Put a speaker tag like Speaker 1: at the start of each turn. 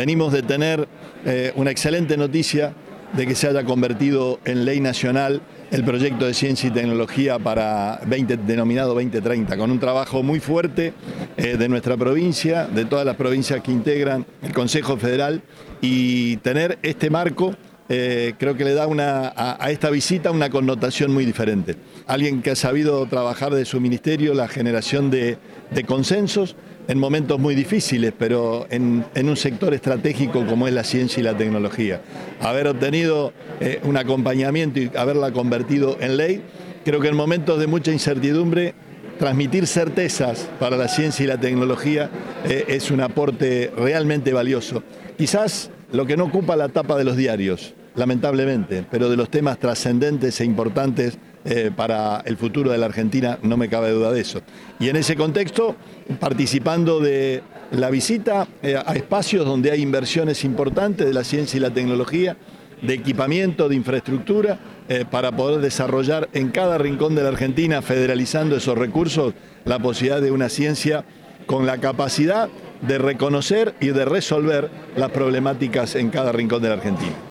Speaker 1: Venimos de tener una excelente noticia de que se haya convertido en ley nacional el proyecto de ciencia y tecnología denominado 2030, con un trabajo muy fuerte de nuestra provincia, de todas las provincias que integran el Consejo Federal, y tener este marco creo que le da a esta visita una connotación muy diferente. Alguien que ha sabido trabajar de su ministerio la generación de consensos en momentos muy difíciles, pero en un sector estratégico como es la ciencia y la tecnología. Haber obtenido un acompañamiento y haberla convertido en ley, creo que en momentos de mucha incertidumbre, transmitir certezas para la ciencia y la tecnología es un aporte realmente valioso. Quizás lo que no ocupa la tapa de los diarios, lamentablemente, pero de los temas trascendentes e importantes para el futuro de la Argentina, no me cabe duda de eso. Y en ese contexto, participando de la visita a espacios donde hay inversiones importantes de la ciencia y la tecnología, de equipamiento, de infraestructura, para poder desarrollar en cada rincón de la Argentina, federalizando esos recursos, la posibilidad de una ciencia con la capacidad de reconocer y de resolver las problemáticas en cada rincón de la Argentina.